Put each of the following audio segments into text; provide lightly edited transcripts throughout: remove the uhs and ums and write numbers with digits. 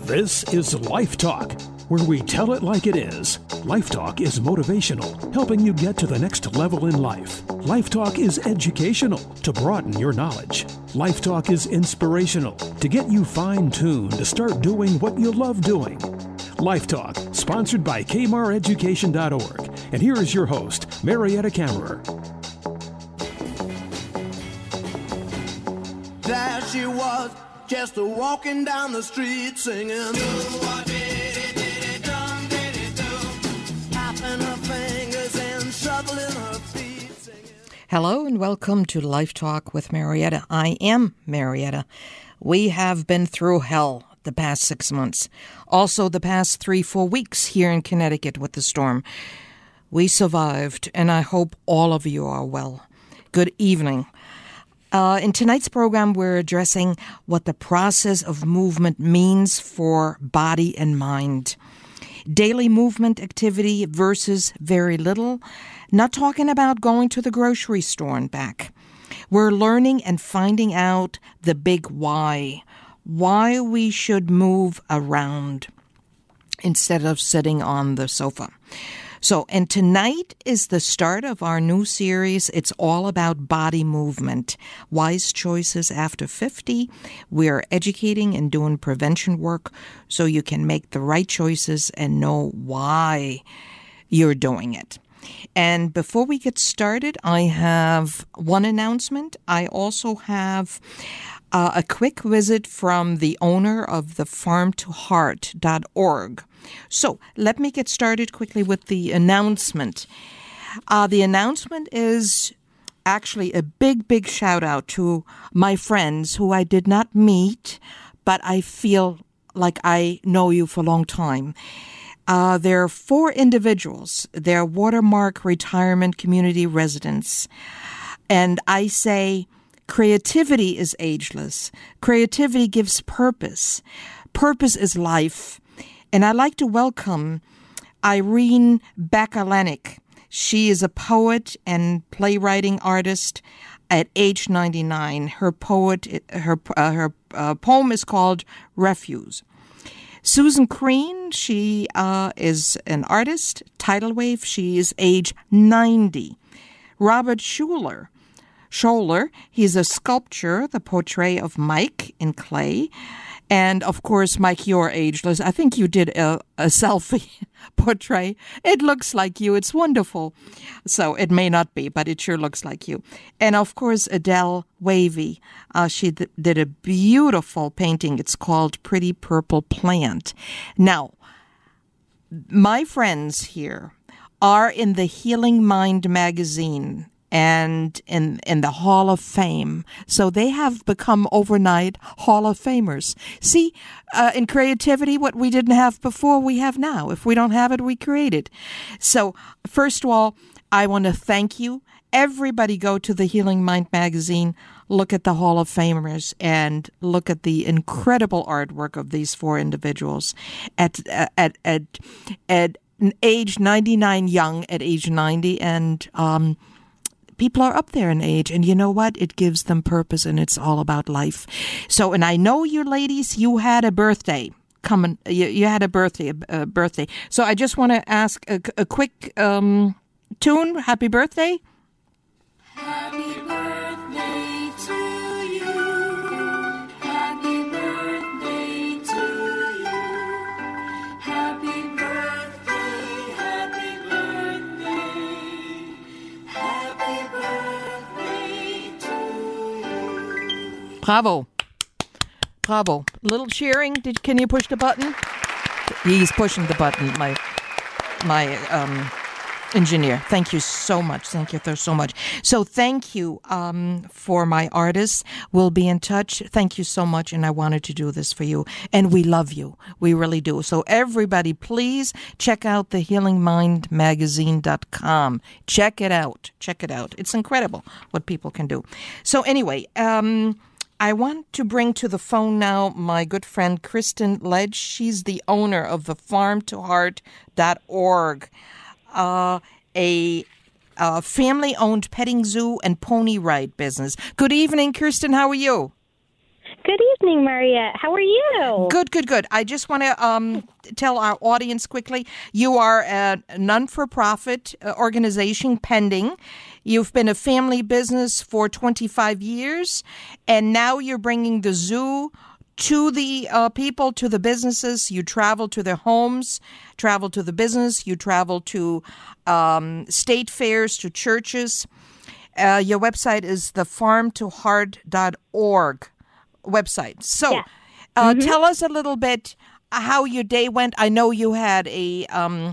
This is Life Talk, where we tell it like it is. Life Talk is motivational, helping you get to the next level in life. Life Talk is educational, to broaden your knowledge. Life Talk is inspirational, to get you fine-tuned to start doing what you love doing. Life Talk, sponsored by kmareducation.org. And here is your host, Marietta Kammerer. There she was, just walking down the street singing. Tapping her fingers and shuffling her feet singing. Hello and welcome to Life Talk with Marietta. I am Marietta. We have been through hell the past 6 months. Also the past 3-4 weeks here in Connecticut with the storm. We survived, and I hope all of you are well. Good evening. In tonight's program, we're addressing what the process of movement means for body and mind. Daily movement activity versus very little. Not talking about going to the grocery store and back. We're learning and finding out the big why. Why we should move around instead of sitting on the sofa. And tonight is the start of our new series. It's all about body movement. Wise choices after 50. We're educating and doing prevention work so you can make the right choices and know why you're doing it. And before we get started, I have one announcement. I also have a quick visit from the owner of the farmtoheart.org. So let me get started quickly with the announcement. The announcement is actually a big shout out to my friends who I did not meet, but I feel like I know you for a long time. There are 4 individuals. They're Watermark Retirement Community residents. And I say creativity is ageless. Creativity gives purpose. Purpose is life. And I'd like to welcome Irene Bakalanik. She is a poet and playwriting artist at age 99. Her poem is called Refuse. Susan Crean, she is an artist, tidal wave. She is age 90. Robert Scholler, he's a sculptor, the portrait of Mike in clay. And, of course, Mike, you're ageless. I think you did a selfie portrait. It looks like you. It's wonderful. So it may not be, but it sure looks like you. And, of course, Adele Wavy. She did a beautiful painting. It's called Pretty Purple Plant. Now, my friends here are in the Healing Mind magazine and in the Hall of Fame. So they have become overnight Hall of Famers. See, in creativity, what we didn't have before, we have now. If we don't have it, we create it. So first of all, I want to thank you. Everybody go to the Healing Mind magazine, look at the Hall of Famers, and look at the incredible artwork of these 4 individuals at age 99, young at age 90, and people are up there in age, and you know what? It gives them purpose, and it's all about life. So, and I know you ladies, you had a birthday coming. You had a birthday. So I just want to ask a quick tune. Happy birthday. Happy birthday to you. Happy birthday to you. Happy birthday, happy birthday. Happy birthday to you. Bravo. Little cheering. Can you push the button? He's pushing the button, my engineer. Thank you so much. Thank you so much. So thank you for my artists. We'll be in touch. Thank you so much. And I wanted to do this for you. And we love you. We really do. So everybody, please check out the healingmindmagazine.com. Check it out. It's incredible what people can do. So anyway, I want to bring to the phone now my good friend Kristen Ledge. She's the owner of the farmtoheart.org. A family-owned petting zoo and pony ride business. Good evening, Kirsten. How are you? Good evening, Mariette. How are you? Good, good, good. I just want to tell our audience quickly, you are a non-for-profit organization, Pending. You've been a family business for 25 years, and now you're bringing the zoo to the people, to the businesses. You travel to their homes, travel to the business. You travel to state fairs, to churches. Your website is the farmtoheart.org website. So tell us a little bit how your day went. I know you had a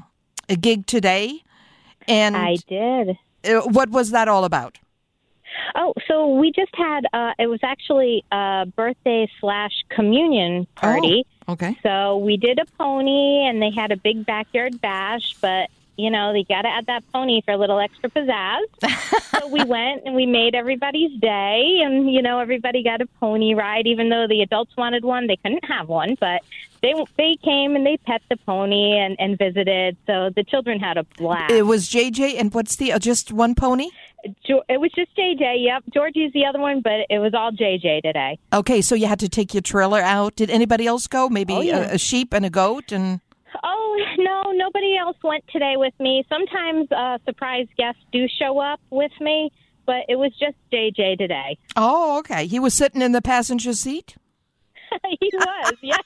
gig today. And I did. What was that all about? Oh, so we just had, it was actually a birthday/communion party. Oh, okay. So we did a pony, and they had a big backyard bash, but, you know, they got to add that pony for a little extra pizzazz. So we went, and we made everybody's day, and, you know, everybody got a pony ride. Even though the adults wanted one, they couldn't have one, but they came, and they pet the pony and visited, so the children had a blast. It was JJ, and what's the, just one pony? It was just JJ, yep. Georgie's the other one, but it was all JJ today. Okay, so you had to take your trailer out. Did anybody else go? Maybe a sheep and a goat? And Oh, no, nobody else went today with me. Sometimes surprise guests do show up with me, but it was just JJ today. Oh, okay. He was sitting in the passenger seat? He was, yes.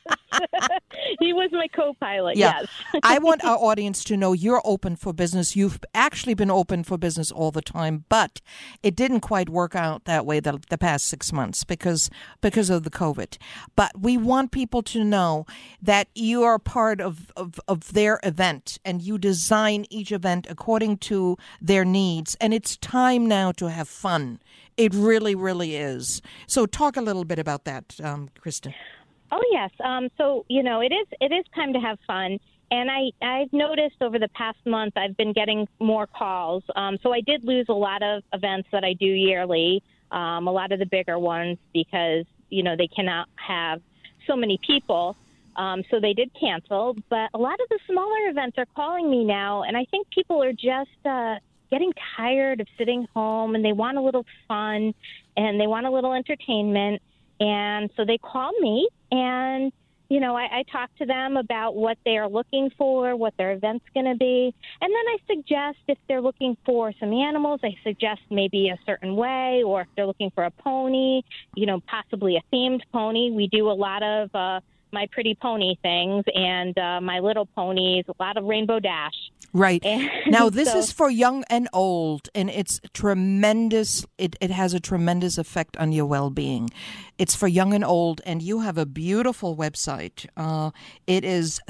He was my co-pilot, yeah. yes. I want our audience to know you're open for business. You've actually been open for business all the time, but it didn't quite work out that way the past 6 months because of the COVID. But we want people to know that you are part of their event, and you design each event according to their needs. And it's time now to have fun. It really, really is. So talk a little bit about that, Kristen. Oh, yes. So, you know, it is time to have fun. And I've noticed over the past month I've been getting more calls. So I did lose a lot of events that I do yearly, a lot of the bigger ones, because, you know, they cannot have so many people. So they did cancel. But a lot of the smaller events are calling me now, and I think people are just getting tired of sitting home, and they want a little fun, and they want a little entertainment. And so they call me, and, you know, I talk to them about what they are looking for, what their event's going to be. And then I suggest, if they're looking for some animals, I suggest maybe a certain way, or if they're looking for a pony, you know, possibly a themed pony. We do a lot of My Pretty Pony things, and My Little Ponies, a lot of Rainbow Dash. Right. And now, this is for young and old, and it's tremendous. It has a tremendous effect on your well-being. It's for young and old, and you have a beautiful website. It is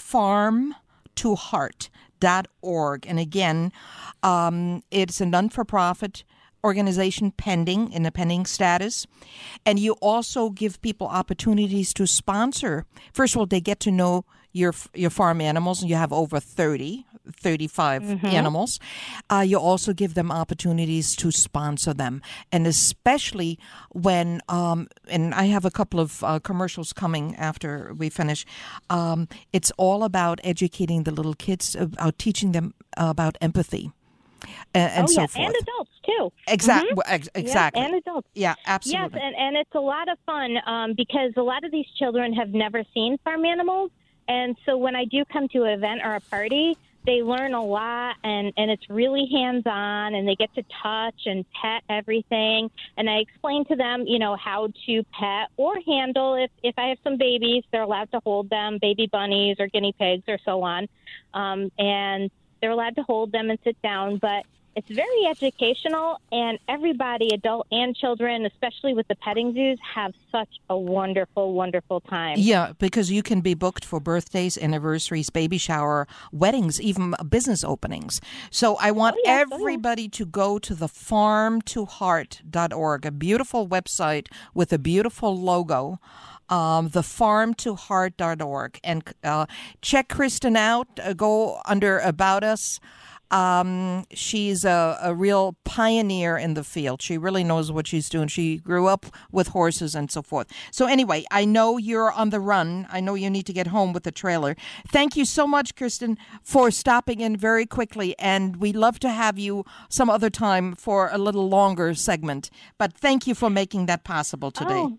thefarmtoheart.org. And again, it's a non-for-profit organization, pending, in a pending status. And you also give people opportunities to sponsor. First of all, they get to know your farm animals, and you have over 35 animals. You also give them opportunities to sponsor them. And especially when, and I have a couple of commercials coming after we finish, it's all about educating the little kids, about teaching them about empathy. And so forth. And adults, too. Exactly. Yeah, and adults. Yeah, absolutely. Yes, and it's a lot of fun because a lot of these children have never seen farm animals. And so when I do come to an event or a party, they learn a lot, and it's really hands-on, and they get to touch and pet everything. And I explain to them, you know, how to pet or handle. If I have some babies, they're allowed to hold them, baby bunnies or guinea pigs or so on. And they're allowed to hold them and sit down, but it's very educational, and everybody, adult and children, especially with the petting zoos, have such a wonderful, wonderful time. Yeah, because you can be booked for birthdays, anniversaries, baby shower, weddings, even business openings. So I want everybody to go to thefarmtoheart.org, a beautiful website with a beautiful logo. Thefarmtoheart.org, and check Kristen out. Go under About Us. She's a real pioneer in the field. She really knows what she's doing. She grew up with horses and so forth. So anyway, I know you're on the run. I know you need to get home with the trailer. Thank you so much, Kristen, for stopping in very quickly. And we'd love to have you some other time for a little longer segment. But thank you for making that possible today. Oh.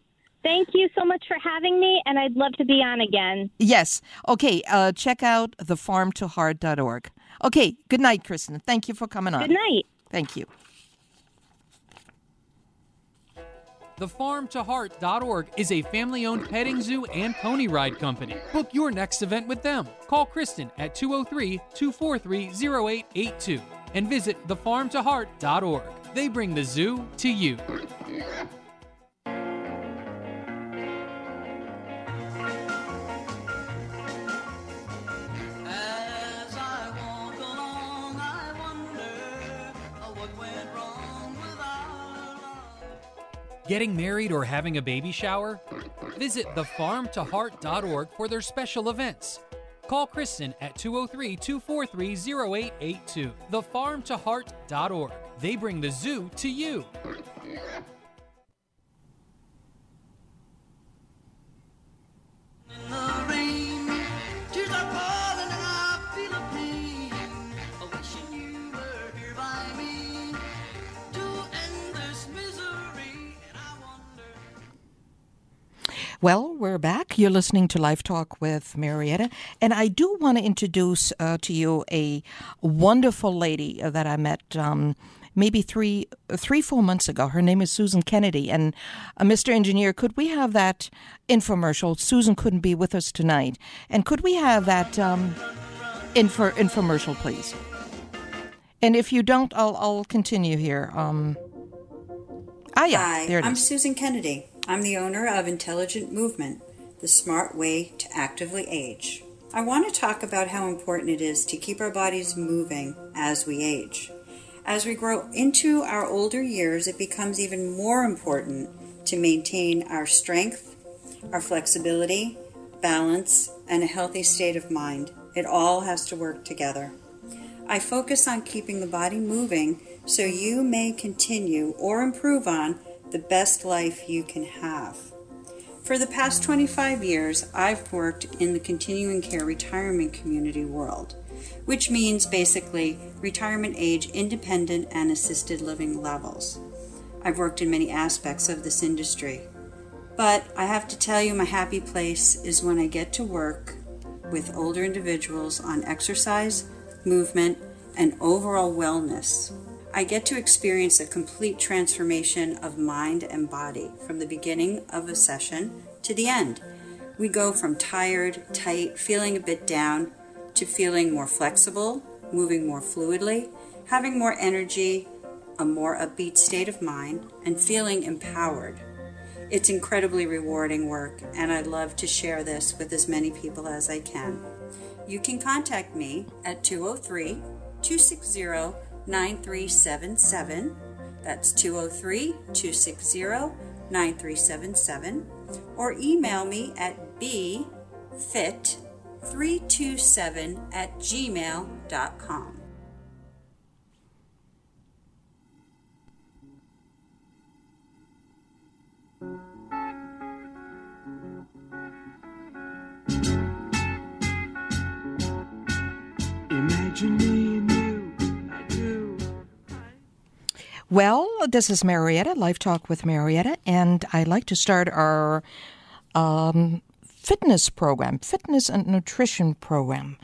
Thank you so much for having me, and I'd love to be on again. Yes. Okay, check out thefarmtoheart.org. Okay, good night, Kristen. Thank you for coming on. Good night. Thank you. TheFarmToHeart.org is a family-owned petting zoo and pony ride company. Book your next event with them. Call Kristen at 203-243-0882 and visit TheFarmToHeart.org. They bring the zoo to you. As I walk along, I wonder what went wrong with our love. Getting married or having a baby shower? Visit TheFarmToHeart.org for their special events. Call Kristen at 203-243-0882. TheFarmToHeart.org. They bring the zoo to you. In the rain, tears are falling and I feel a pain. Wishing you were here by me to end this misery. And I wonder. Well, we're back. You're listening to Life Talk with Marietta. And I do want to introduce to you a wonderful lady that I met maybe 4 months ago. Her name is Susan Kennedy. And Mr. Engineer, could we have that infomercial? Susan couldn't be with us tonight. And could we have that infomercial, please? And if you don't, I'll continue here. Yeah, Hi, there it I'm is. Susan Kennedy. I'm the owner of Intelligent Movement, the smart way to actively age. I want to talk about how important it is to keep our bodies moving as we age. As we grow into our older years, it becomes even more important to maintain our strength, our flexibility, balance, and a healthy state of mind. It all has to work together. I focus on keeping the body moving so you may continue or improve on the best life you can have. For the past 25 years, I've worked in the continuing care retirement community world, which means basically retirement age independent and assisted living levels. I've worked in many aspects of this industry, but I have to tell you my happy place is when I get to work with older individuals on exercise, movement, and overall wellness. I get to experience a complete transformation of mind and body from the beginning of a session to the end. We go from tired, tight, feeling a bit down, to feeling more flexible, moving more fluidly, having more energy, a more upbeat state of mind, and feeling empowered. It's incredibly rewarding work, and I'd love to share this with as many people as I can. You can contact me at 203-260-9377. That's 203-260-9377. Or email me at bfit327@gmail.com. Imagine me and you, I do. Well, this is Marietta, Life Talk with Marietta, and I'd like to start our fitness program, fitness and nutrition program.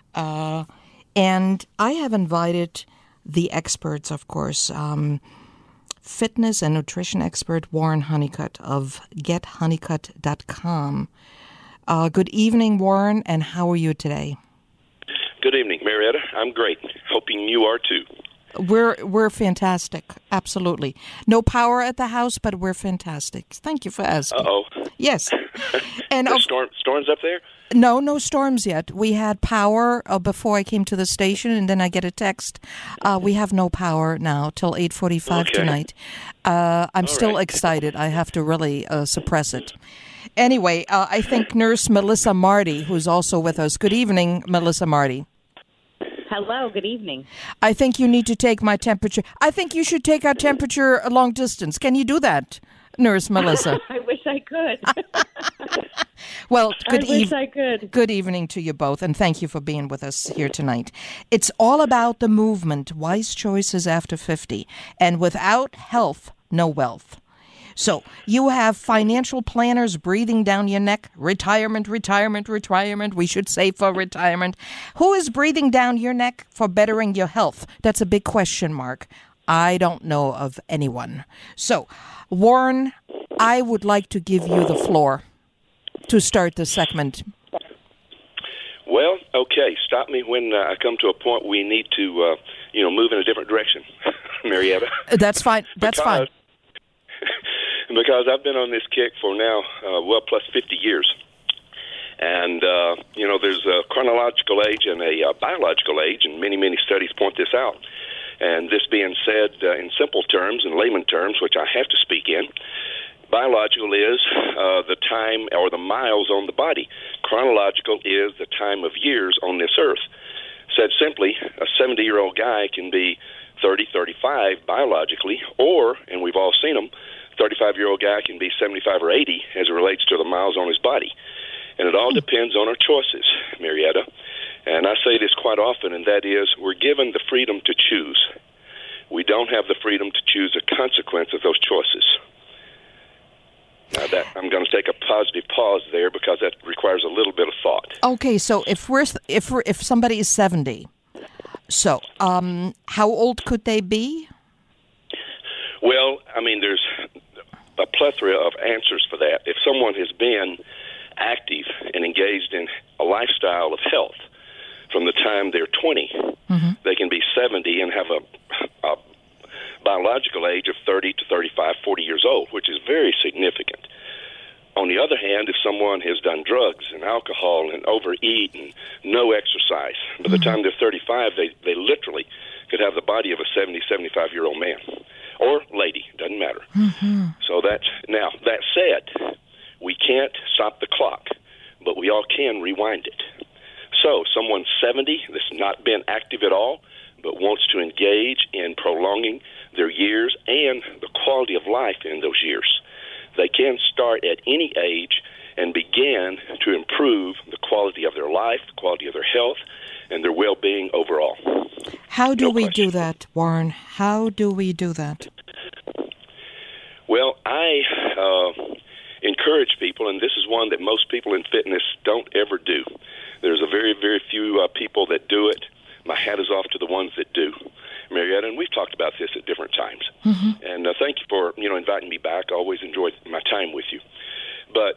And I have invited the experts, of course, fitness and nutrition expert Warren Honeycutt of GetHoneycutt.com. Good evening, Warren, and how are you today? Good evening, Marietta. I'm great. Hoping you are too. We're fantastic, absolutely. No power at the house, but we're fantastic. Thank you for asking. Uh-oh. Yes. And There's storms up there? No storms yet. We had power before I came to the station, and then I get a text. We have no power now till 8:45 tonight. I'm still excited. I have to really suppress it. Anyway, I think Nurse Melissa Marty, who's also with us. Good evening, Melissa Marty. Hello, good evening. I think you need to take my temperature. I think you should take our temperature a long distance. Can you do that, Nurse Melissa? I wish I could. Well, I wish I could. Good evening to you both, and thank you for being with us here tonight. It's all about the movement, wise choices after 50, and without health, no wealth. So you have financial planners breathing down your neck. Retirement. We should save for retirement. Who is breathing down your neck for bettering your health? That's a big question mark. I don't know of anyone. So, Warren, I would like to give you the floor to start the segment. Well, okay. Stop me when I come to a point we need to, move in a different direction, Marietta. That's fine. That's fine. Because I've been on this kick for now, plus 50 years. And, there's a chronological age and a biological age, and many, many studies point this out. And this being said in simple terms, in layman terms, which I have to speak in, biological is the time or the miles on the body. Chronological is the time of years on this earth. Said simply, a 70-year-old guy can be 30, 35 biologically, or, and we've all seen them, 35-year-old guy can be 75 or 80 as it relates to the miles on his body. And it all depends on our choices, Marietta. And I say this quite often, and that is we're given the freedom to choose. We don't have the freedom to choose a consequence of those choices. Now that I'm going to take a positive pause there because that requires a little bit of thought. Okay, so if somebody is 70, so how old could they be? Well, I mean, there's a plethora of answers for that. If someone has been active and engaged in a lifestyle of health from the time they're 20, they can be 70 and have a biological age of 30 to 35, 40 years old, which is very significant. On the other hand, if someone has done drugs and alcohol and overeat and no exercise, by the time they're 35, they literally could have the body of a 70, 75-year-old man or lady, doesn't matter. So that said, we can't stop the clock, but we all can rewind it. So someone 70 that's not been active at all, but wants to engage in prolonging their years and the quality of life in those years, they can start at any age and begin to improve the quality of their life, the quality of their health, and their well-being overall. How do we do that, Warren? How do we do that? Well, I encourage people, and this is one that most people in fitness don't ever do. There's a very, very few people that do it. My hat is off to the ones that do, Marietta, and we've talked about this at different times. And thank you for inviting me back. I always enjoy my time with you. But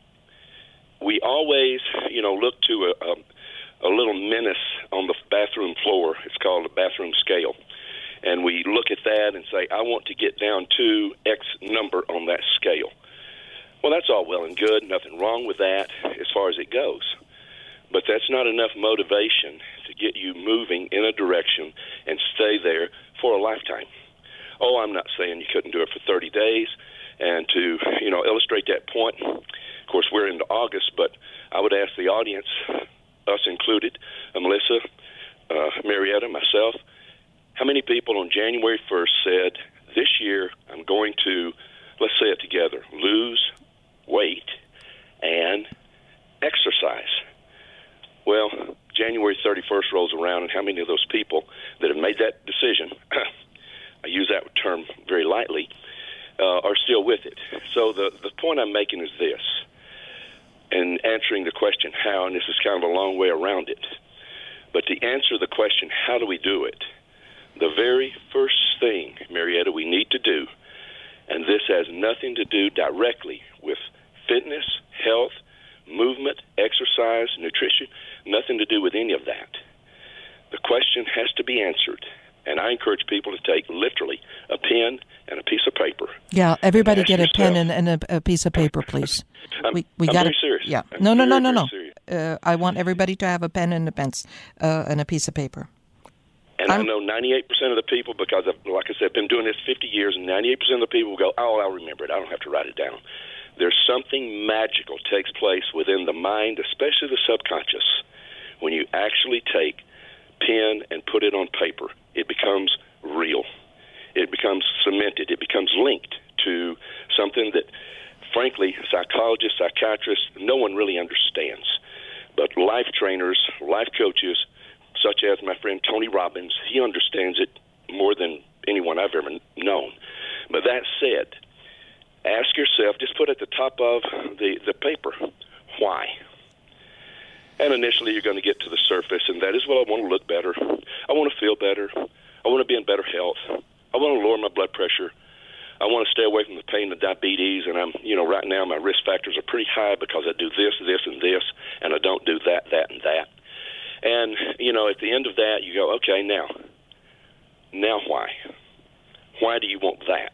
we always look to a little menace on the bathroom floor. It's called a bathroom scale. And we look at that and say, I want to get down to X number on that scale. Well, that's all well and good. Nothing wrong with that as far as it goes. But that's not enough motivation to get you moving in a direction and stay there for a lifetime. Oh, I'm not saying you couldn't do it for 30 days. And to, illustrate that point, of course, we're into August, but I would ask the audience, us included, Melissa, Marietta, myself, how many people on January 1st said, this year I'm going to, let's say it together, lose weight and exercise? Well, January 31st rolls around, and how many of those people that have made that decision, I use that term very lightly, are still with it? So the point I'm making is this, and answering the question how, and this is kind of a long way around it, but to answer the question, how do we do it, the very first thing, Marietta, we need to do, and this has nothing to do directly with fitness, health, movement, exercise, nutrition, nothing to do with any of that. The question has to be answered, and I encourage people to take literally a pen and a piece of paper. Yeah, everybody get a pen and a piece of paper, please. I'm got very serious. Yeah, I'm no. very serious. I want everybody to have a pen and a piece of paper. And I know 98% of the people, because like I said, I've been doing this 50 years, and 98% of the people will go, oh, I'll remember it. I don't have to write it down. There's something magical takes place within the mind, especially the subconscious, when you actually take pen and put it on paper. It becomes real. It becomes cemented. It becomes linked to something that, frankly, psychologists, psychiatrists, no one really understands. But life trainers, life coaches, such as my friend Tony Robbins, he understands it more than anyone I've ever known. But that said, ask yourself, just put at the top of the paper, why? And initially you're going to get to the surface, and that is, well, I want to look better. I want to feel better. I want to be in better health. I want to lower my blood pressure. I want to stay away from the pain of diabetes, and right now my risk factors are pretty high because I do this, this, and this, and I don't do that, that, and that. And, at the end of that, you go, okay, now why? Why do you want that?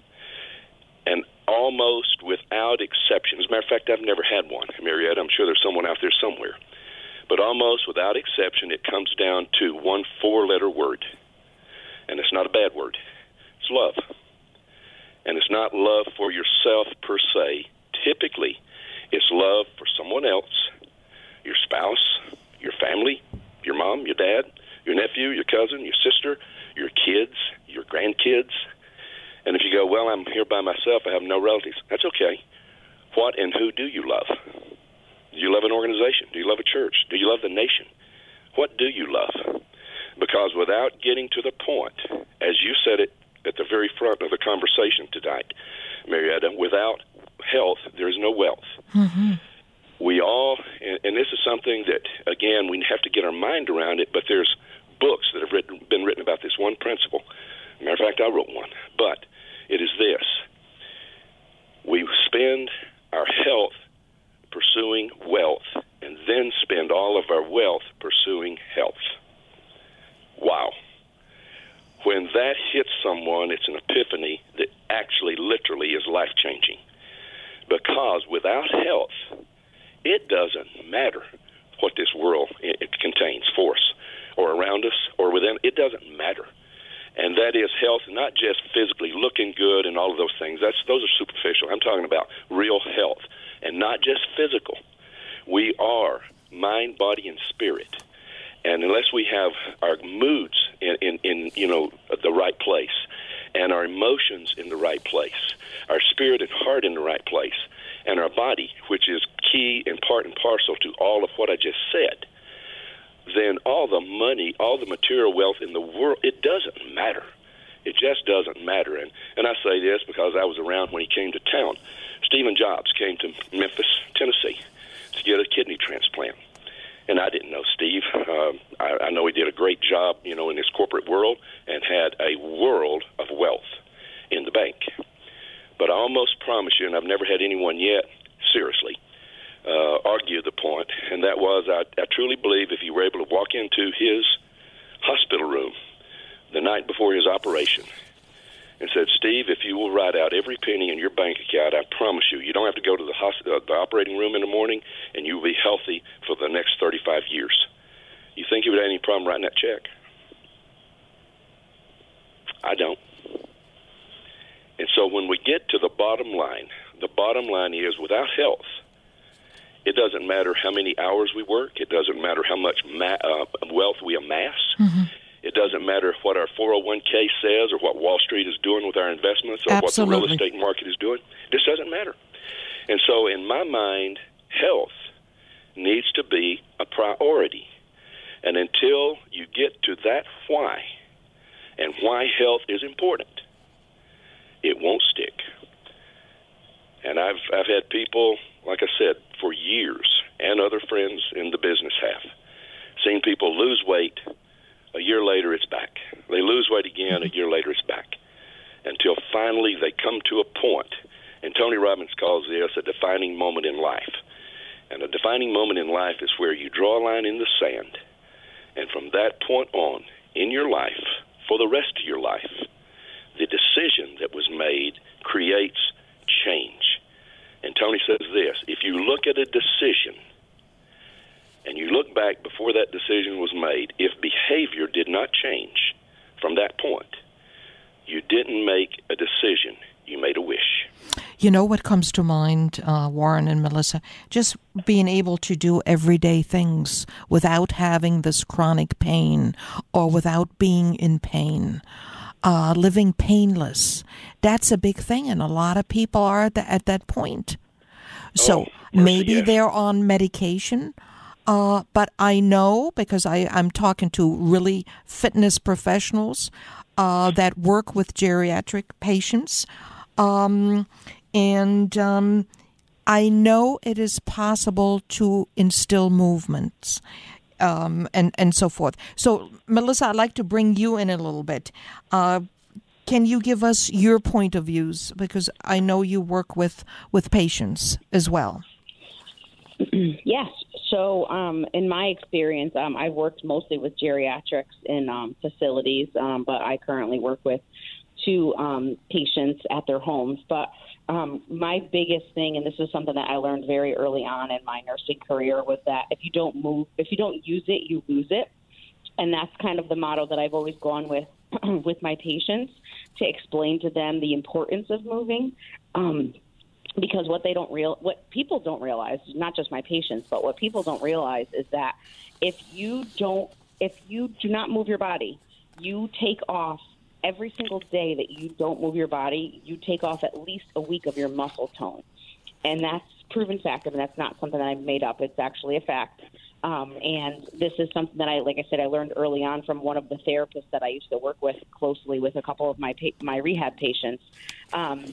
And almost without exception, as a matter of fact, I've never had one, Marietta. I'm sure there's someone out there somewhere. But almost without exception, it comes down to one 4-letter word. And it's not a bad word. It's love. And it's not love for yourself per se. Typically, it's love for someone else, your spouse, your family, your mom, your dad, your nephew, your cousin, your sister, your kids, your grandkids. And if you go, well, I'm here by myself, I have no relatives, that's okay. What and who do you love? Do you love an organization? Do you love a church? Do you love the nation? What do you love? Because without getting to the point, as you said it at the very front of the conversation tonight, Marietta, without health, there's no wealth. Mm-hmm. We all, and this is something that, again, we have to get our mind around it, but there's books that have been written about this one principle. Matter of fact, I wrote one. But it is this. We spend our health pursuing wealth and then spend all of our wealth pursuing health. Wow. When that hits someone, it's an epiphany that actually literally is life-changing. Because without health, it doesn't matter what this world it contains for us or around us or within. It doesn't matter. And that is health, not just physically looking good and all of those things. Those are superficial. I'm talking about real health, and not just physical. We are mind, body, and spirit. And unless we have our moods in the right place, and our emotions in the right place, our spirit and heart in the right place, and our body, which is key and part and parcel to all of what I just said, then all the money, all the material wealth in the world, it doesn't matter. It just doesn't matter. And I say this because I was around when he came to town. Stephen Jobs came to Memphis, Tennessee, to get a kidney transplant. And I didn't know Steve. I know he did a great job, in his corporate world and had a world of wealth in the bank. But I almost promise you, and I've never had anyone yet, seriously, argue the point, and that was I truly believe if you were able to walk into his hospital room the night before his operation and said, Steve, if you will write out every penny in your bank account, I promise you, you don't have to go to the operating room in the morning, and you will be healthy for the next 35 years. You think he would have any problem writing that check? I don't. And so when we get to the bottom line is without health, it doesn't matter how many hours we work. It doesn't matter how much wealth we amass. Mm-hmm. It doesn't matter what our 401k says or what Wall Street is doing with our investments or Absolutely. what the real estate market is doing. This doesn't matter. And so in my mind, health needs to be a priority. And until you get to that why and why health is important, it won't stick. And I've had people, like I said, for years, and other friends in the business have, seen people lose weight. A year later, it's back. They lose weight again. A year later, it's back. Until finally they come to a point, and Tony Robbins calls this a defining moment in life. And a defining moment in life is where you draw a line in the sand, and from that point on in your life, for the rest of your life, the decision that was made creates change. And Tony says this, if you look at a decision and you look back before that decision was made, if behavior did not change from that point, you didn't make a decision, you made a wish. You know what comes to mind, Warren and Melissa? Just being able to do everyday things without having this chronic pain or without being in pain. Living painless. That's a big thing, and a lot of people are at that point. So maybe they're on medication, but I know, because I'm talking to really fitness professionals that work with geriatric patients, And I know it is possible to instill movements and so forth. So, Melissa, I'd like to bring you in a little bit. Can you give us your point of views? Because I know you work with patients as well. Yes. So in my experience, I've worked mostly with geriatrics in facilities, but I currently work with 2 patients at their homes. But my biggest thing, and this is something that I learned very early on in my nursing career, was that if you don't use it, you lose it. And that's kind of the motto that I've always gone with with my patients, to explain to them the importance of moving. Because what people don't realize, not just my patients, but what people don't realize is that if you do not move your body, you take off every single day that you don't move your body, you take off at least a week of your muscle tone. And that's proven fact. I mean, that's not something that I made up. It's actually a fact. And this is something that I learned early on from one of the therapists that I used to work with closely with a couple of my rehab patients. And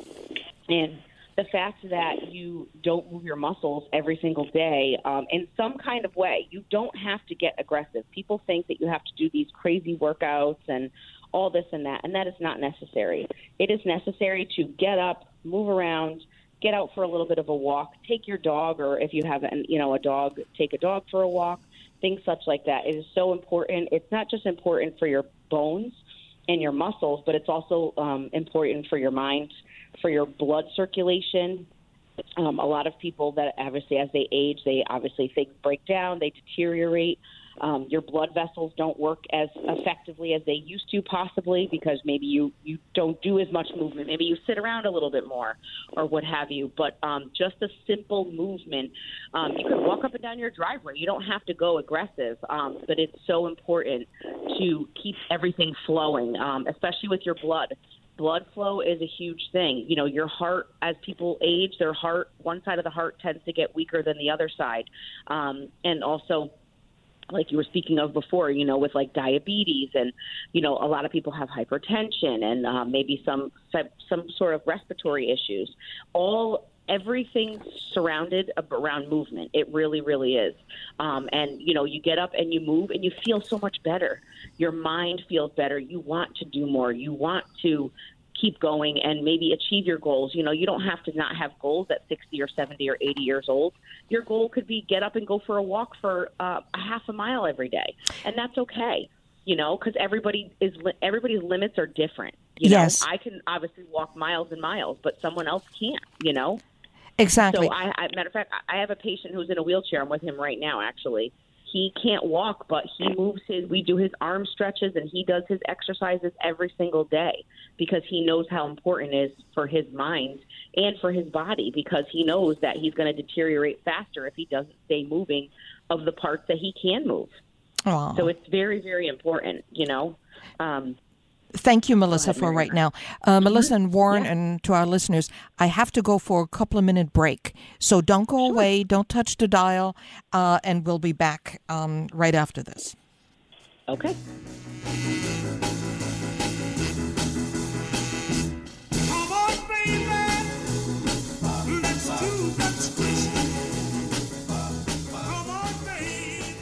the fact that you don't move your muscles every single day in some kind of way, you don't have to get aggressive. People think that you have to do these crazy workouts and all this and that is not necessary. It is necessary to get up, move around, get out for a little bit of a walk, take your dog, or if you have a dog, take a dog for a walk, things such like that. It is so important. It's not just important for your bones and your muscles, but it's also important for your mind, for your blood circulation. A lot of people that obviously as they age, things break down, they deteriorate. Your blood vessels don't work as effectively as they used to, possibly because maybe you don't do as much movement. Maybe you sit around a little bit more or what have you. But just a simple movement. You can walk up and down your driveway. You don't have to go aggressive, but it's so important to keep everything flowing, especially with your blood. Blood flow is a huge thing. You know, your heart, as people age, one side of the heart tends to get weaker than the other side. And also, like you were speaking of before, with like diabetes and, a lot of people have hypertension and maybe some sort of respiratory issues. Everything surrounded around movement. It really, really is. And, you get up and you move and you feel so much better. Your mind feels better. You want to do more. You want to keep going and maybe achieve your goals. You don't have to not have goals at 60 or 70 or 80 years old. Your goal could be get up and go for a walk for a half a mile every day. And that's okay, because everybody's limits are different. Yes. I can obviously walk miles and miles, but someone else can't, Exactly. So, matter of fact, I have a patient who's in a wheelchair. I'm with him right now, actually. He can't walk, but he moves we do his arm stretches and he does his exercises every single day because he knows how important it is for his mind and for his body, because he knows that he's going to deteriorate faster if he doesn't stay moving of the parts that he can move. Aww. So it's very, very important, Thank you, Melissa, for right now. Melissa and Warren, and to our listeners, I have to go for a couple-of-minute break. So don't go away, don't touch the dial, and we'll be back right after this. Okay. Come on, baby. Let's do that twist. Come on, baby.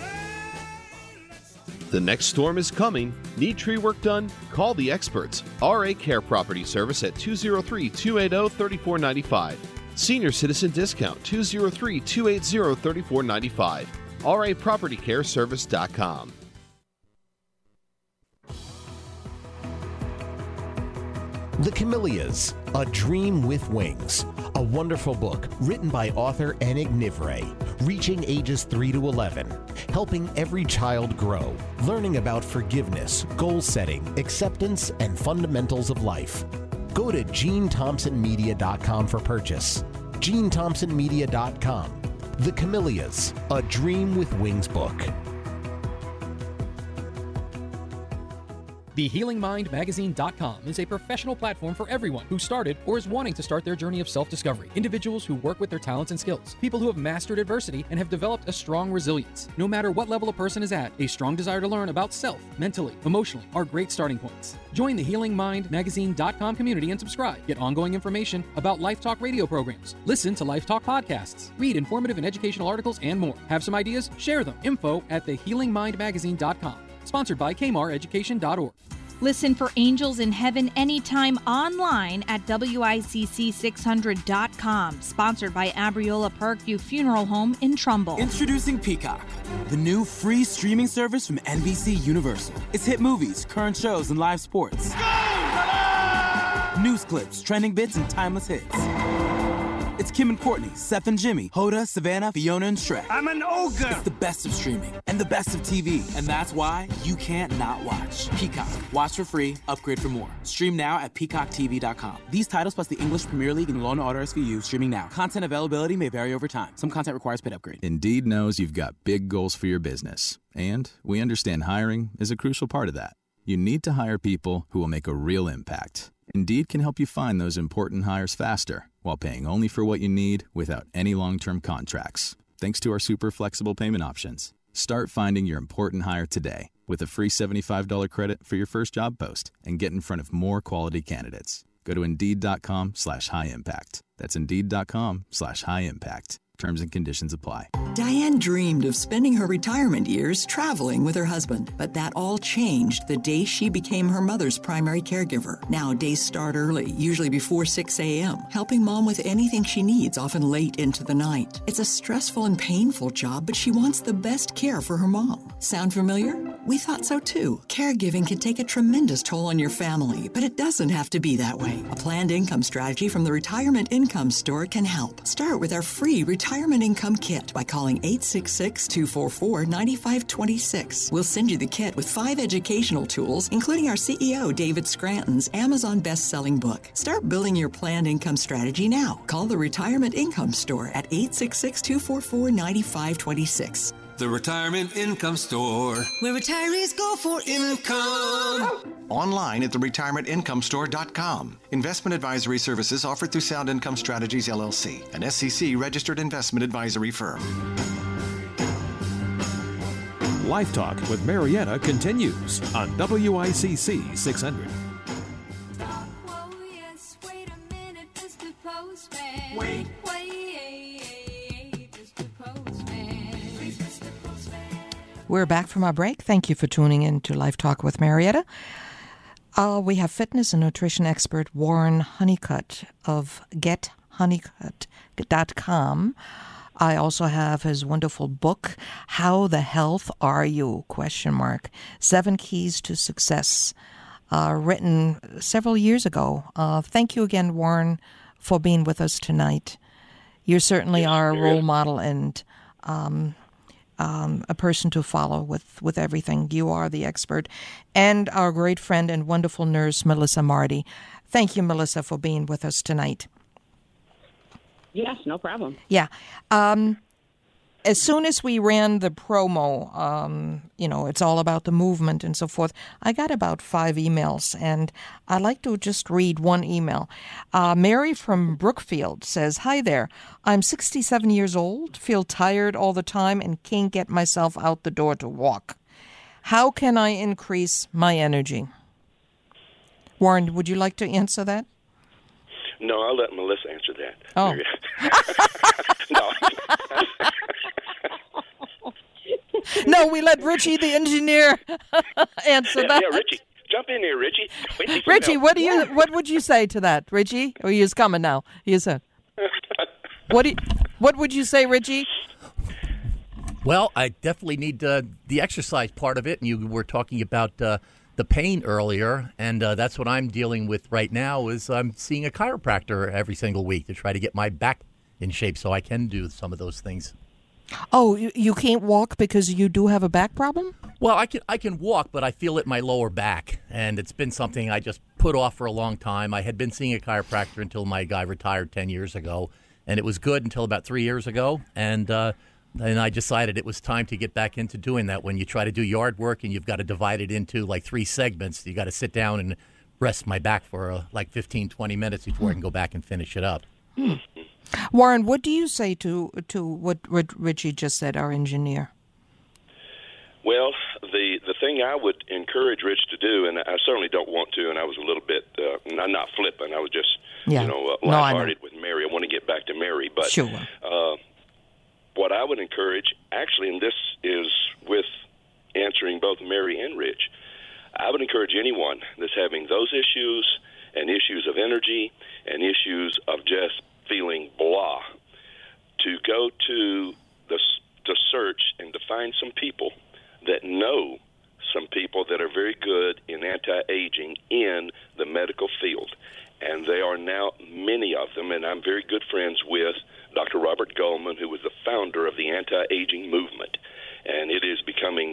The next storm is coming. Need tree work done? Call the experts. RA Care Property Service at 203-280-3495. Senior Citizen Discount 203-280-3495. RAPropertyCareService.com. The Camellias, A Dream with Wings, a wonderful book written by author Enig Nivre, reaching ages 3 to 11, helping every child grow, learning about forgiveness, goal setting, acceptance, and fundamentals of life. Go to GeneThompsonMedia.com for purchase. GeneThompsonMedia.com. The Camellias, A Dream with Wings book. TheHealingMindMagazine.com is a professional platform for everyone who started or is wanting to start their journey of self-discovery. Individuals who work with their talents and skills. People who have mastered adversity and have developed a strong resilience. No matter what level a person is at, a strong desire to learn about self, mentally, emotionally, are great starting points. Join the HealingMindMagazine.com community and subscribe. Get ongoing information about Life Talk radio programs. Listen to Life Talk podcasts. Read informative and educational articles and more. Have some ideas? Share them. Info at thehealingmindmagazine.com. Sponsored by KmarEducation.org. Listen for Angels in Heaven anytime online at WICC600.com. Sponsored by Abriola Parkview Funeral Home in Trumbull. Introducing Peacock, the new free streaming service from NBC Universal. It's hit movies, current shows, and live sports. News clips, trending bits, and timeless hits. It's Kim and Courtney, Seth and Jimmy, Hoda, Savannah, Fiona, and Shrek. I'm an ogre! It's the best of streaming and the best of TV. And that's why you can't not watch. Peacock. Watch for free, upgrade for more. Stream now at peacocktv.com. These titles plus the English Premier League and Law & Order SVU streaming now. Content availability may vary over time. Some content requires paid upgrade. Indeed knows you've got big goals for your business. And we understand hiring is a crucial part of that. You need to hire people who will make a real impact. Indeed can help you find those important hires faster while paying only for what you need without any long-term contracts. Thanks to our super flexible payment options. Start finding your important hire today with a free $75 credit for your first job post and get in front of more quality candidates. Go to Indeed.com/high-impact. That's Indeed.com/high-impact. Terms and conditions apply. Diane dreamed of spending her retirement years traveling with her husband, but that all changed the day she became her mother's primary caregiver. Now, days start early, usually before 6 a.m., helping Mom with anything she needs, often late into the night. It's a stressful and painful job, but she wants the best care for her mom. Sound familiar? We thought so too. Caregiving can take a tremendous toll on your family, but it doesn't have to be that way. A planned income strategy from the Retirement Income Store can help. Start with our free Retirement Income Kit by calling 866-244-9526. We'll send you the kit with 5 educational tools, including our CEO, David Scranton's Amazon best-selling book. Start building your planned income strategy now. Call the Retirement Income Store at 866-244-9526. The Retirement Income Store, where retirees go for income. Online at theretirementincomeStore.com. Investment advisory services offered through Sound Income Strategies, LLC, an SEC-registered investment advisory firm. Life Talk with Marietta continues on WICC 600. Wait. We're back from our break. Thank you for tuning in to Life Talk with Marietta. We have fitness and nutrition expert Warren Honeycutt of GetHoneycutt.com. I also have his wonderful book, How the Health Are You? ? 7 Keys to Success, written several years ago. Thank you again, Warren, for being with us tonight. You certainly are a role model and a person to follow with everything. You are the expert. And our great friend and wonderful nurse, Melissa Marty. Thank you, Melissa, for being with us tonight. Yes, no problem. Yeah. As soon as we ran the promo, it's all about the movement and so forth, I got about 5 emails, and I'd like to just read one email. Mary from Brookfield says, "Hi there. I'm 67 years old, feel tired all the time, and can't get myself out the door to walk. How can I increase my energy?" Warren, would you like to answer that? No, I'll let Melissa answer that. Oh. No. No, we let Richie, the engineer, answer that. Yeah, Richie. Jump in here, Richie. Richie, what would you say to that, Richie? Oh, he is coming now. He is in. What would you say, Richie? Well, I definitely need the exercise part of it, and you were talking about the pain earlier, and that's what I'm dealing with right now. Is I'm seeing a chiropractor every single week to try to get my back in shape so I can do some of those things. Oh, you can't walk because you do have a back problem? Well, I can walk, but I feel it in my lower back, and it's been something I just put off for a long time. I had been seeing a chiropractor until my guy retired 10 years ago, and it was good until about 3 years ago, and And I decided it was time to get back into doing that. When you try to do yard work and you've got to divide it into like 3 segments, you got to sit down and rest my back for like 15, 20 minutes before I can go back and finish it up. Warren, what do you say to what Richie just said, our engineer? Well, the thing I would encourage Rich to do, and I certainly don't want to, and I was a little bit, I'm not flippant, I was just, lighthearted with Mary. I want to get back to Mary, but sure. What I would encourage, actually, and this is with answering both Mary and Rich, I would encourage anyone that's having those issues and issues of energy and issues of just feeling blah to go to search and to find some people that know some people that are very good in anti-aging in the medical field. And there are now many of them, and I'm very good friends with Dr. Robert Goldman, who was the founder of the anti-aging movement. And it is becoming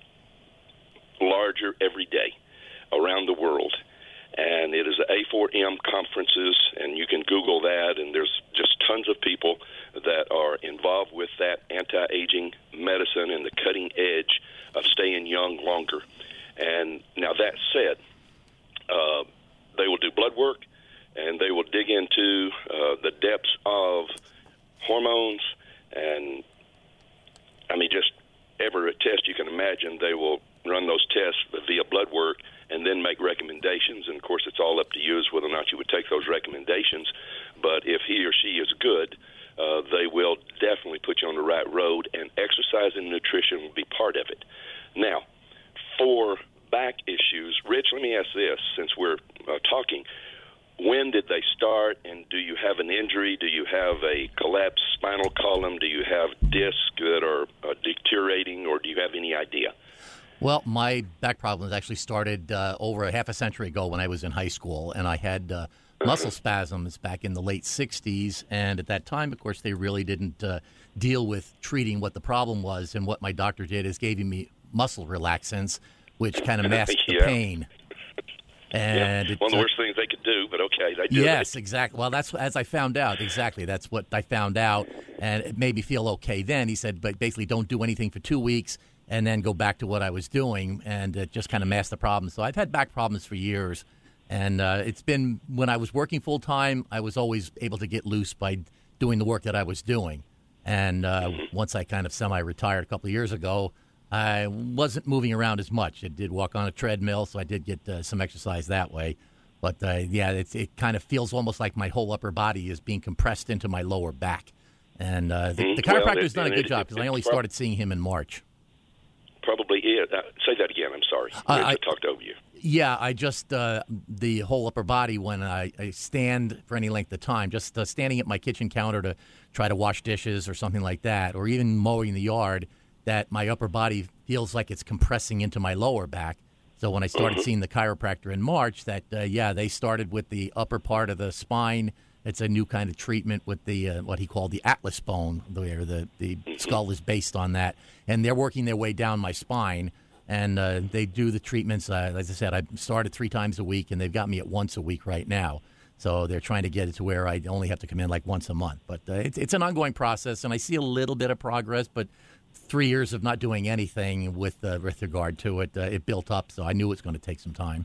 larger every day around the world. And it is the A4M conferences, and you can Google that, and there's just tons of people that are involved with that anti-aging medicine and the cutting edge of staying young longer. And now that said, they will do blood work, and they will dig into the depths of hormones, and I mean, just every test you can imagine, they will run those tests via blood work and then make recommendations. And, of course, it's all up to you as whether or not you would take those recommendations. But if he or she is good, they will definitely put you on the right road, and exercise and nutrition will be part of it. Now, for back issues, Rich, let me ask this, since we're talking. When did they start, and do you have an injury? Do you have a collapsed spinal column? Do you have discs that are deteriorating, or do you have any idea? Well, my back problems actually started over a half a century ago when I was in high school, and I had muscle spasms back in the late 60s. And at that time, of course, they really didn't deal with treating what the problem was. And what my doctor did is gave me muscle relaxants, which kind of masked the pain. And one of the worst things they could do, but okay, they did. Yes, exactly. Well, that's as I found out. Exactly, that's what I found out, and it made me feel okay. Then he said, but basically, don't do anything for 2 weeks, and then go back to what I was doing, and it just kind of masked the problem. So I've had back problems for years, and it's been when I was working full time, I was always able to get loose by doing the work that I was doing, and once I kind of semi-retired a couple of years ago, I wasn't moving around as much. I did walk on a treadmill, so I did get some exercise that way. But, it kind of feels almost like my whole upper body is being compressed into my lower back. And the chiropractor's done a good job because I only started seeing him in March. Probably is. Say that again. I'm sorry. I talked over you. Yeah, I just, the whole upper body when I stand for any length of time, just standing at my kitchen counter to try to wash dishes or something like that, or even mowing the yard, that my upper body feels like it's compressing into my lower back. So when I started seeing the chiropractor in March, they started with the upper part of the spine. It's a new kind of treatment with the what he called the atlas bone, where the skull is based on that. And they're working their way down my spine, and they do the treatments. As I said, I started 3 times a week, and they've got me at once a week right now. So they're trying to get it to where I only have to come in like once a month. But it's an ongoing process, and I see a little bit of progress, but 3 years of not doing anything with regard to it, it built up, so I knew it was going to take some time.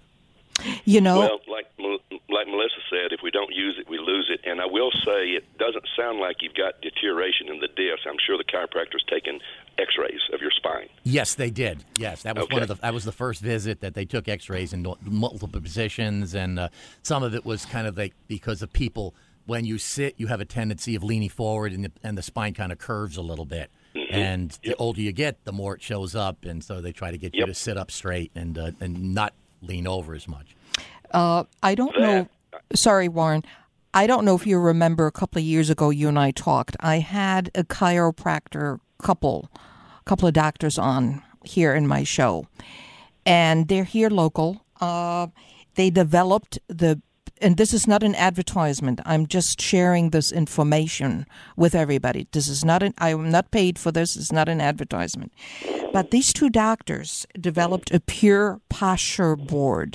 Well, like Melissa said, if we don't use it, we lose it. And I will say it doesn't sound like you've got deterioration in the disc. I'm sure the chiropractor's taken X-rays of your spine. Yes, they did. Yes, that was that was the first visit that they took X-rays in multiple positions, and some of it was kind of like because of people. When you sit, you have a tendency of leaning forward, and the spine kind of curves a little bit. And the older you get, the more it shows up, and so they try to get you to sit up straight and not lean over as much. I don't know. Sorry, Warren. I don't know if you remember a couple of years ago you and I talked. I had a chiropractor couple of doctors on here in my show, and they're here local. They developed and this is not an advertisement. I'm just sharing this information with everybody. This is not I'm not paid for this. It's not an advertisement. But these 2 doctors developed a pure posture board.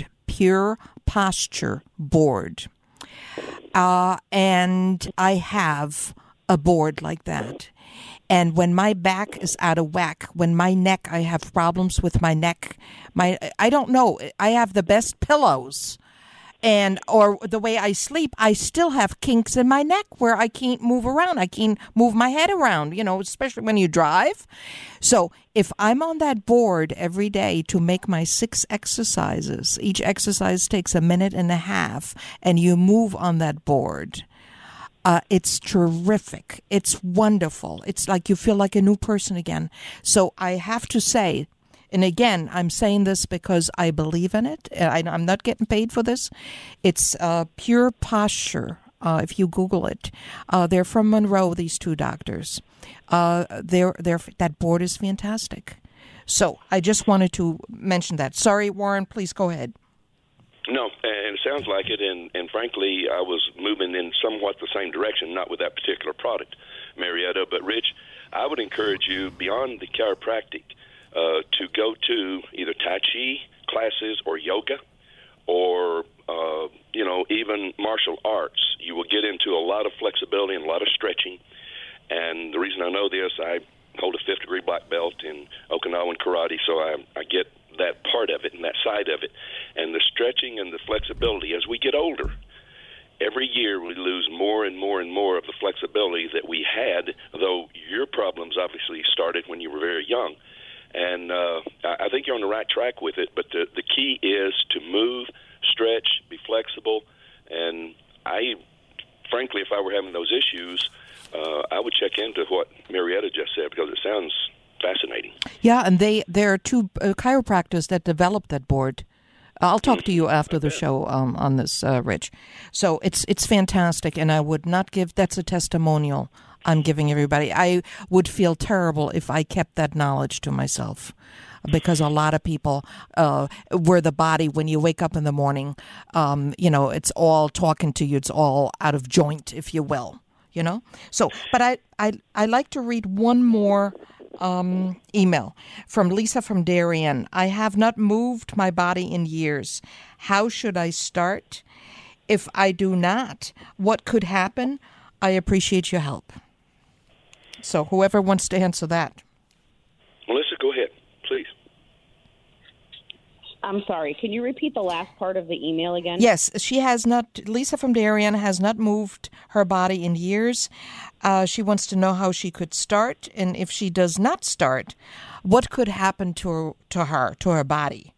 And I have a board like that. And when my back is out of whack, when my neck, I have problems with my neck. I don't know. I have the best pillows. And or the way I sleep, I still have kinks in my neck where I can't move around. I can't move my head around, especially when you drive. So if I'm on that board every day to make my 6 exercises, each exercise takes a minute and a half, and you move on that board, it's terrific. It's wonderful. It's like you feel like a new person again. So I have to say, and again, I'm saying this because I believe in it. I'm not getting paid for this. It's Pure Posture. If you Google it, they're from Monroe. These 2 doctors. That board is fantastic. So I just wanted to mention that. Sorry, Warren. Please go ahead. No, and it sounds like it. And frankly, I was moving in somewhat the same direction, not with that particular product, Marietta. But Rich, I would encourage you beyond the chiropractic. To go to either Tai Chi classes or yoga or, even martial arts. You will get into a lot of flexibility and a lot of stretching. And the reason I know this, I hold a 5th-degree black belt in Okinawan karate, so I get that part of it and that side of it. And the stretching and the flexibility, as we get older, every year we lose more and more and more of the flexibility that we had, though your problems obviously started when you were very young. And I think you're on the right track with it, but the key is to move, stretch, be flexible. And frankly, if I were having those issues, I would check into what Marietta just said because it sounds fascinating. Yeah, and there are 2 chiropractors that developed that board. I'll talk to you after the show on this, Rich. So it's fantastic, and I would not give – that's a testimonial I'm giving everybody. I would feel terrible if I kept that knowledge to myself because a lot of people were the body when you wake up in the morning, it's all talking to you. It's all out of joint, if you will, So, but I like to read one more email from Lisa from Darien. I have not moved my body in years. How should I start? If I do not, what could happen? I appreciate your help. So whoever wants to answer that. Melissa, go ahead, please. I'm sorry. Can you repeat the last part of the email again? Yes, she has not. Lisa from Darien has not moved her body in years. She wants to know how she could start, and if she does not start, what could happen to her body.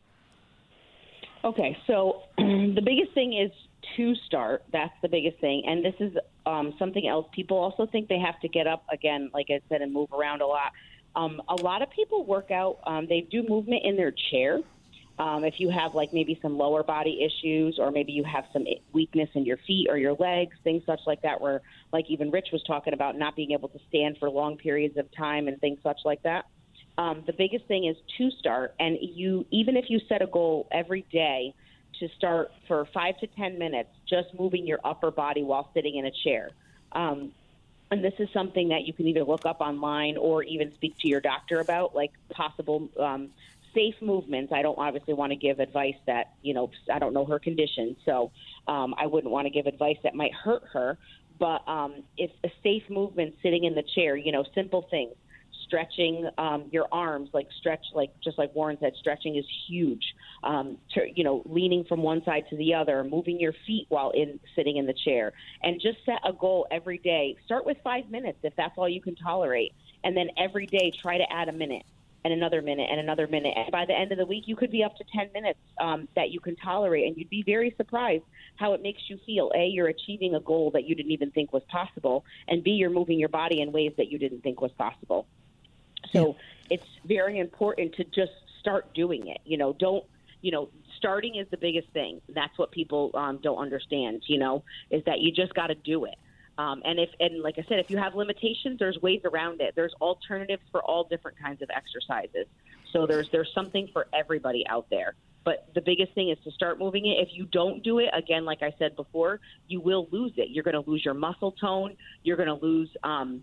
Okay, so the biggest thing is to start. That's the biggest thing, and this is something else. People also think they have to get up again, like I said, and move around a lot. A lot of people work out. They do movement in their chair. If you have like maybe some lower body issues or maybe you have some weakness in your feet or your legs, things such like that where like even Rich was talking about not being able to stand for long periods of time and things such like that. The biggest thing is to start, and even if you set a goal every day to start for 5 to 10 minutes, just moving your upper body while sitting in a chair. And this is something that you can either look up online or even speak to your doctor about, like possible safe movements. I don't obviously want to give advice that, I don't know her condition, so I wouldn't want to give advice that might hurt her. But if a safe movement sitting in the chair, simple things, stretching your arms, just like Warren said, stretching is huge. Leaning from one side to the other, moving your feet while sitting in the chair, and just set a goal every day. Start with 5 minutes if that's all you can tolerate, and then every day try to add a minute. And another minute and another minute. And by the end of the week, you could be up to 10 minutes that you can tolerate. And you'd be very surprised how it makes you feel. A, you're achieving a goal that you didn't even think was possible. And B, you're moving your body in ways that you didn't think was possible. So it's very important to just start doing it. Starting is the biggest thing. That's what people don't understand, is that you just got to do it. And like I said, if you have limitations, there's ways around it. There's alternatives for all different kinds of exercises. So there's something for everybody out there. But the biggest thing is to start moving it. If you don't do it, again, like I said before, you will lose it. You're going to lose your muscle tone. You're going to lose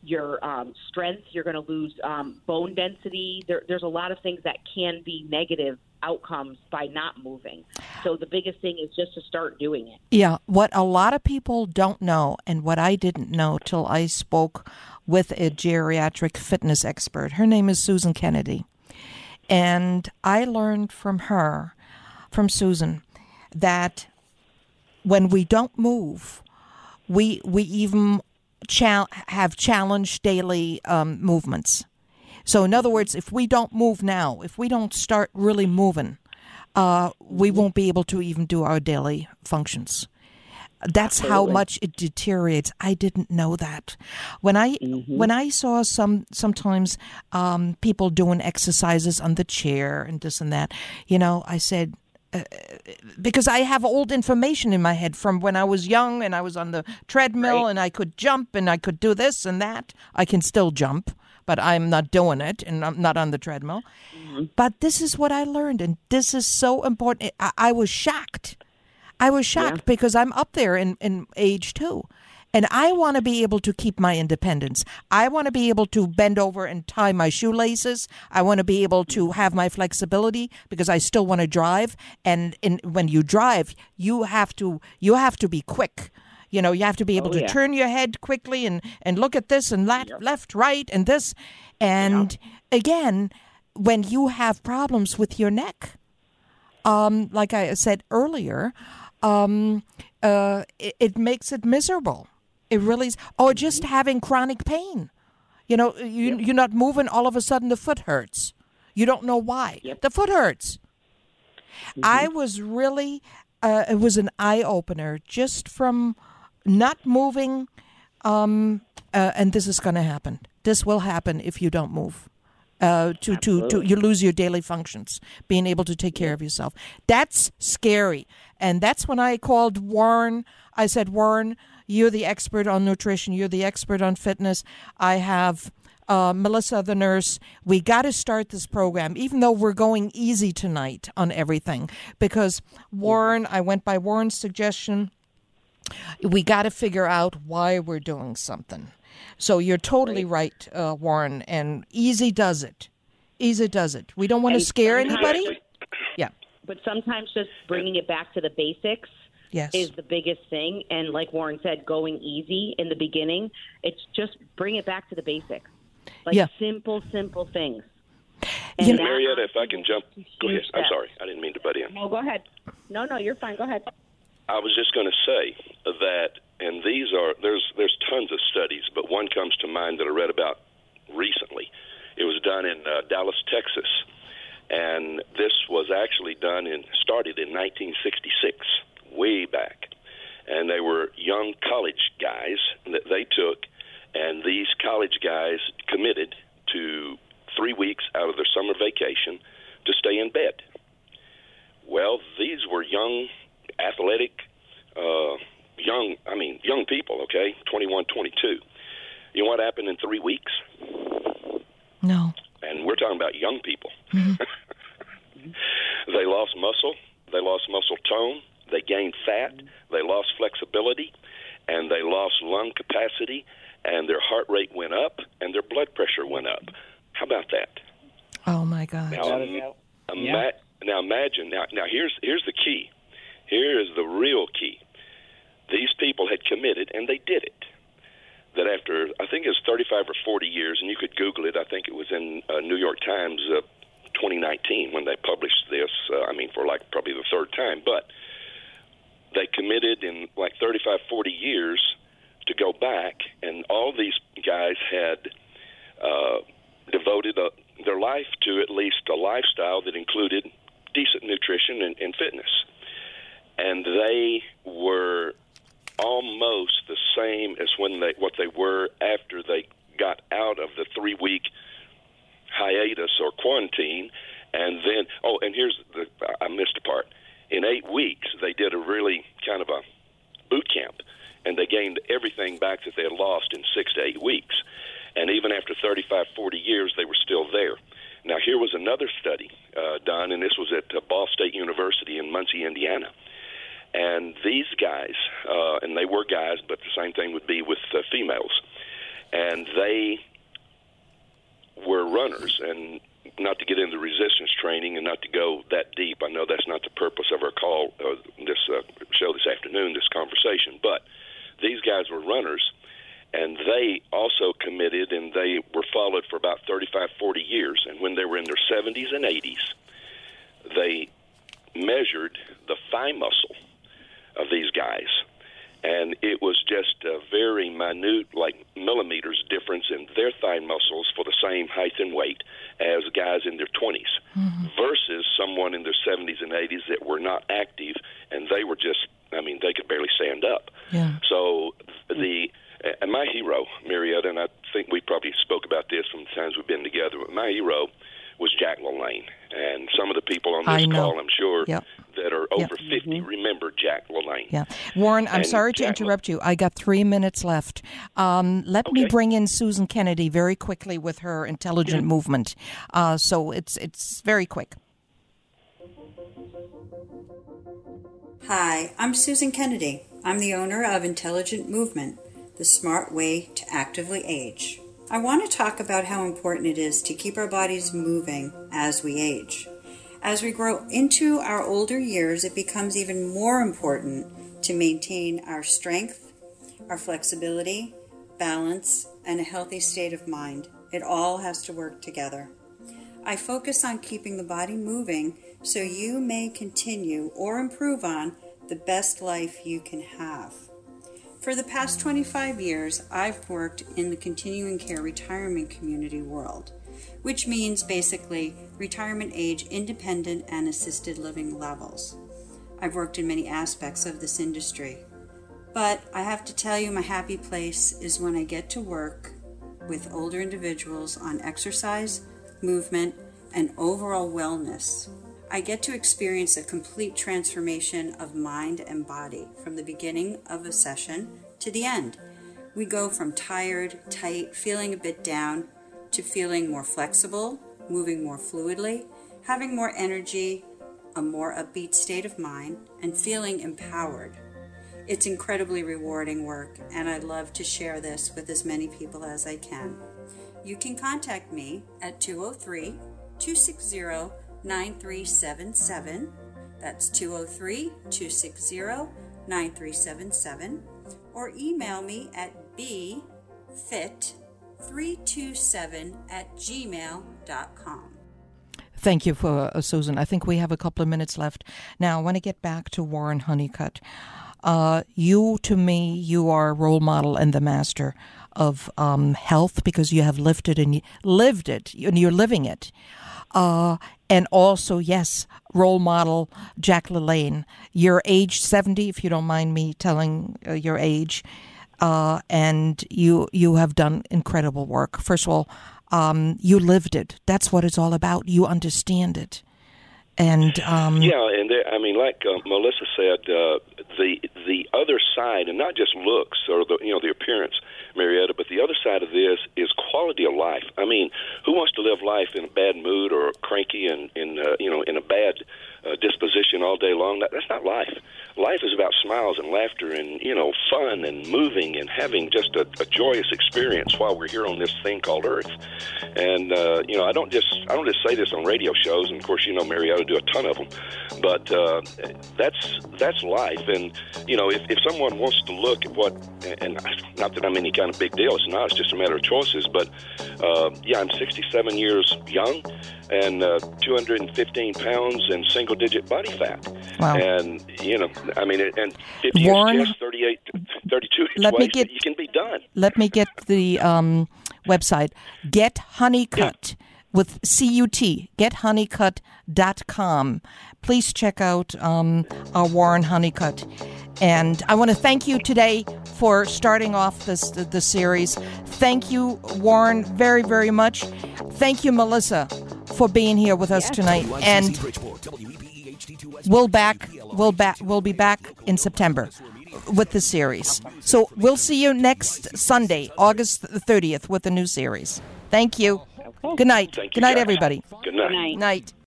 your strength. You're going to lose bone density. There's a lot of things that can be negative outcomes by not moving. So the biggest thing is just to start doing it. Yeah, what a lot of people don't know, and what I didn't know till I spoke with a geriatric fitness expert. Her name is Susan Kennedy. And I learned from her, from Susan, that when we don't move, we even have challenged daily movements. So in other words, if we don't move now, if we don't start really moving, we won't be able to even do our daily functions. That's how much it deteriorates. I didn't know that. When I saw sometimes people doing exercises on the chair and this and that, I said, because I have old information in my head from when I was young and I was on the treadmill and I could jump and I could do this and that. I can still jump, but I'm not doing it and I'm not on the treadmill. But this is what I learned, and this is so important. I was shocked. Because I'm up there in age too. And I want to be able to keep my independence. I want to be able to bend over and tie my shoelaces. I want to be able to have my flexibility because I still want to drive. And when you drive, you have to be quick. You have to be able to turn your head quickly and look at this and left, right, and this. And again, when you have problems with your neck, like I said earlier, it makes it miserable. It really is. Or just having chronic pain. You're not moving, all of a sudden the foot hurts. You don't know why. The foot hurts. I was really, it was an eye-opener just from not moving, and this is going to happen. This will happen if you don't move. You lose your daily functions, being able to take care of yourself. That's scary. And that's when I called Warren. I said, Warren, you're the expert on nutrition. You're the expert on fitness. I have Melissa, the nurse. We got to start this program, even though we're going easy tonight on everything. Because Warren, I went by Warren's suggestion. We got to figure out why we're doing something. So you're totally right, Warren, and easy does it. Easy does it. We don't want to scare anybody. Yeah. But sometimes just bringing it back to the basics is the biggest thing. And like Warren said, going easy in the beginning, it's just bring it back to the basics. Simple things. And Marietta, if I can jump. Go ahead. I'm sorry. I didn't mean to butt in. No, go ahead. No, you're fine. Go ahead. I was just going to say that, and there's tons of studies, but one comes to mind that I read about recently. It was done in Dallas, Texas, and this was actually started in 1966, way back. And they were young college guys that they took, and these college guys committed to 3 weeks out of their summer vacation to stay in bed. Well, these were young, athletic, young people, okay, 21, 22. You know what happened in 3 weeks? No. And we're talking about young people. Mm-hmm. They lost muscle. They lost muscle tone. They gained fat. They lost flexibility. And they lost lung capacity. And their heart rate went up. And their blood pressure went up. How about that? Oh, my God. Now imagine. Now here's the key. Here is the real key. These people had committed, and they did it. That after, I think it was 35 or 40 years, and you could Google it. I think it was in New York Times 2019 when they published this, for probably the third time. But they committed in 35, 40 years to go back, and all these guys had devoted their life to at least a lifestyle that included decent nutrition and fitness. And they were almost the same as what they were after they got out of the 3-week hiatus or quarantine. And then, I missed a part. In 8 weeks, they did a really kind of a boot camp, and they gained everything back that they had lost in 6 to 8 weeks. And even after 35, 40 years, they were still there. Now, here was another study done, and this was at Ball State University in Muncie, Indiana. And these guys, and they were guys, but the same thing would be with females. and they were runners. And not to get into resistance training and not to go that deep, I know that's not the purpose of our call, this show this afternoon, this conversation, but these guys were runners, and they also committed, and they were followed for about 35, 40 years, and when they were in their 70s and 80s, they measured the thigh muscle of these guys, and it was just a very minute, like millimeters difference in their thigh muscles for the same height and weight as guys in their 20s versus someone in their 70s and 80s that were not active, and they were just, I mean, they could barely stand up. Yeah. So and my hero, Marietta, and I think we probably spoke about this from the times we've been together, but my hero was Jack LaLanne. And some of the people on this call, I'm sure, that are over 50 remember Jack LaLanne. Yeah. Warren, I'm sorry to interrupt you. I got 3 minutes left. Let me bring in Susan Kennedy very quickly with her intelligent movement. So it's very quick. Hi, I'm Susan Kennedy. I'm the owner of Intelligent Movement, the smart way to actively age. I want to talk about how important it is to keep our bodies moving as we age. As we grow into our older years, it becomes even more important to maintain our strength, our flexibility, balance, and a healthy state of mind. It all has to work together. I focus on keeping the body moving so you may continue or improve on the best life you can have. For the past 25 years, I've worked in the continuing care retirement community world, which means basically retirement age independent and assisted living levels. I've worked in many aspects of this industry, but I have to tell you my happy place is when I get to work with older individuals on exercise, movement, and overall wellness. I get to experience a complete transformation of mind and body from the beginning of a session to the end. We go from tired, tight, feeling a bit down, to feeling more flexible, moving more fluidly, having more energy, a more upbeat state of mind, and feeling empowered. It's incredibly rewarding work, and I love to share this with as many people as I can. You can contact me at 203-260-9377. That's 203-260-9377. Or email me at bfit327@gmail.com. Thank you for Susan. I think we have a couple of minutes left. Now, I want to get back to Warren Honeycutt. You, to me, you are a role model and the master of health because you have lived it and you're living it. And also, yes, role model Jack LaLanne. You're age 70, if you don't mind me telling your age, and you have done incredible work. First of all, you lived it. That's what it's all about. You understand it. And I mean, like Melissa said, the other side, and not just looks or the appearance, Marietta, but the other side of this is quality of life. I mean, who wants to live life in a bad mood or cranky and in a bad disposition all day long? That's not life. Life is about smiles and laughter and fun and moving and having just a joyous experience while we're here on this thing called Earth. And I don't just say this on radio shows, and of course Marietta do a ton of them, but that's life. And if someone wants to look at what, and not that I'm any kind of big deal, it's not. It's just a matter of choices. But I'm 67 years young and 215 pounds and single-digit body fat. Wow. And and 50 Warren, years, 38, 32 you can be done. Let me get the website. Get Honeycutt with CUT. GetHoneycutt.com. Please check out our Warren Honeycutt. And I want to thank you today for starting off the series. Thank you, Warren, very, very much. Thank you, Melissa, for being here with us tonight. And we'll be back in September with the series. So we'll see you next Sunday, August 30th, with a new series. Thank you. Good night. Thank you, Good night, guys. everybody. Good night. Night.